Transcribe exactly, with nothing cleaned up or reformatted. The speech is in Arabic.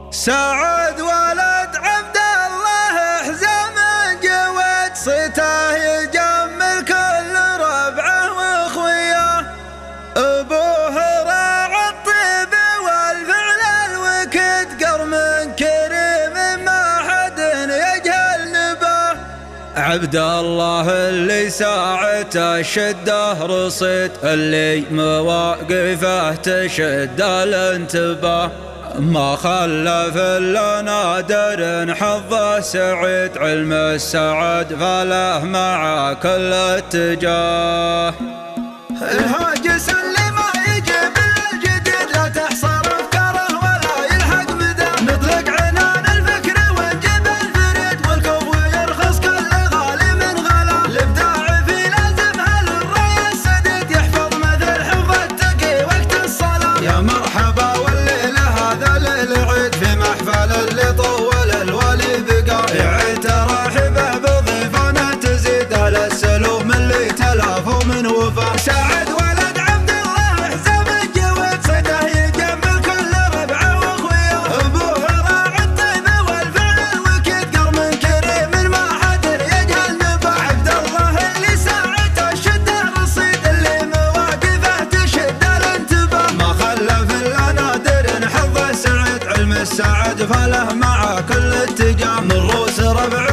سعد ولد عبد الله حزام جود صيته يجمل كل ربعه واخوياه. ابوه راعى الطيب والفعل الوكد قرم كريم ما حد يجهل نباه. عبد الله اللي ساعته الشده رصيد اللي مواقفه تشد الانتباه. ما خلف الا نادر حظه سعيد علم السعد فله مع كل اتجاه. الهاجس اللي ما يجيب الجديد لا تحصر افكاره ولا يلحق مداه. نطلق عنان الفكر ونجيب الفريد والكفو يرخص كل غالي من غلا. الابداع في لازمها للراي السديد يحفظ مثل حفظ التقي وقت الصلاه. يا مرحبا العيد في محفل اللي طول الولي بقى. يعيد تراحبه بضيفانه تزيد على السلوم اللي تلافوا من وفاه. سعد ولد عبد الله حزام جود صيته يجمل كل ربعه واخوياه. ابوه راعى الطيب والفعل الوكيد قرم كريم ما حد يجهل نباه. عبد الله اللي ساعته الشده رصيد اللي مواقفه تشد الانتباه. ما خلف الا نادر حظه سعيد علم السعد فله مع كل اتجاه. من روس ربع